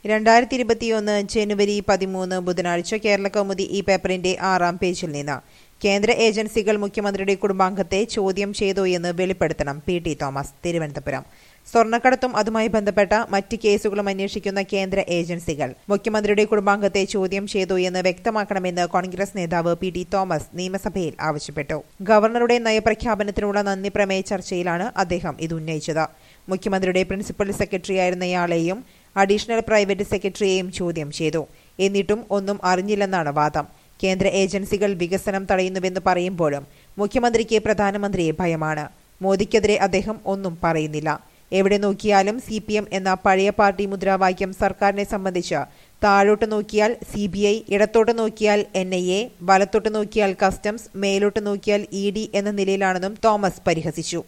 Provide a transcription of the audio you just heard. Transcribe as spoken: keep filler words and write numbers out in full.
രണ്ടായിരത്തി ഇരുപത്തിയൊന്ന് ജനുവരി പതിമൂന്ന് ബുധനാഴ്ച കേരളകൗമുദി ഈ പേപ്പറിന്റെ ആറാം പേജിൽ നിന്ന് കേന്ദ്ര ഏജൻസികൾ മുഖ്യമന്ത്രിയുടെ കുടുംബാംഗത്തെ ചോദ്യം ചെയ്തോ എന്ന് വെളിപ്പെടുത്തണം. P T Thomas, Thiruvananthapuram. സ്വർണ്ണക്കടത്തും അതുമായി ബന്ധപ്പെട്ട മറ്റ് കേസുകളും അന്വേഷിക്കുന്ന കേന്ദ്ര ഏജൻസികൾ മുഖ്യമന്ത്രിയുടെ കുടുംബാംഗത്തെ ചോദ്യം ചെയ്തോ എന്ന് വ്യക്തമാക്കണമെന്ന് കോൺഗ്രസ് നേതാവ് പി ടി തോമസ് നിയമസഭയിൽ ആവശ്യപ്പെട്ടു. ഗവർണറുടെ നയപ്രഖ്യാപനത്തിനുള്ള നന്ദി പ്രമേയ ചർച്ചയിലാണ് അദ്ദേഹം ഇത് ഉന്നയിച്ചത്. മുഖ്യമന്ത്രിയുടെ പ്രിൻസിപ്പൽ സെക്രട്ടറിയായിരുന്നയാളെയും അഡീഷണൽ പ്രൈവറ്റ് സെക്രട്ടറിയെയും ചോദ്യം ചെയ്തു. എന്നിട്ടും ഒന്നും അറിഞ്ഞില്ലെന്നാണ് വാദം. കേന്ദ്ര ഏജൻസികൾ വികസനം തടയുന്നുവെന്ന് പറയുമ്പോഴും മുഖ്യമന്ത്രിക്ക് പ്രധാനമന്ത്രിയെ ഭയമാണ്. മോദിക്കെതിരെ അദ്ദേഹം ഒന്നും പറയുന്നില്ല. എവിടെ നോക്കിയാലും സി പി എം എന്ന പഴയ പാർട്ടി മുദ്രാവാക്യം സർക്കാരിനെ സംബന്ധിച്ച് താഴോട്ട് നോക്കിയാൽ സി ബി ഐ, ഇടത്തോട്ട് നോക്കിയാൽ എൻ ഐ എ, വലത്തോട്ട് നോക്കിയാൽ കസ്റ്റംസ്, മേലോട്ട് നോക്കിയാൽ ഇ ഡി എന്ന നിലയിലാണെന്നും തോമസ് പരിഹസിച്ചു.